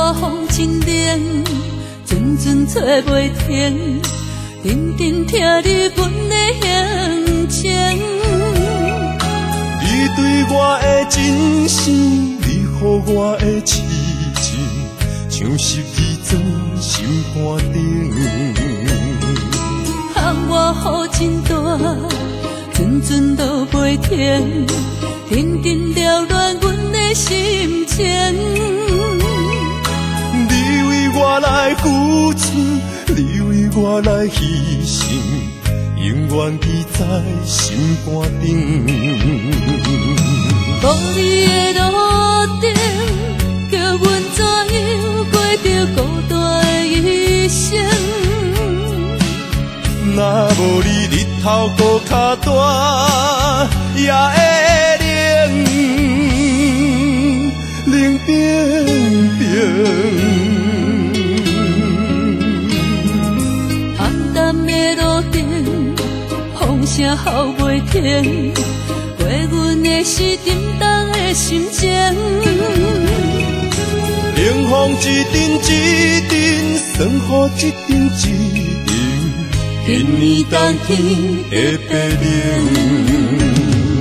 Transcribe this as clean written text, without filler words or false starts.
我风真冷，阵阵吹袂停，认真听你阮的行程。 你对我的真心，你予我的痴情，像12装心肝顶。 喊我雨真大，阵阵落袂停，认真撩乱阮的心情。 你为我来付出，你为我来牺牲，永远记在心肝顶。 无你的路顶，叫阮怎样过着孤单的一生？ 若无你，日头搁较大，也会冷冷冰冰。 暗淡的路顶，风声号袂停，过阮的是沉重的心情。 冷风一阵一阵，霜雨一阵一阵，今年冬天的白冷。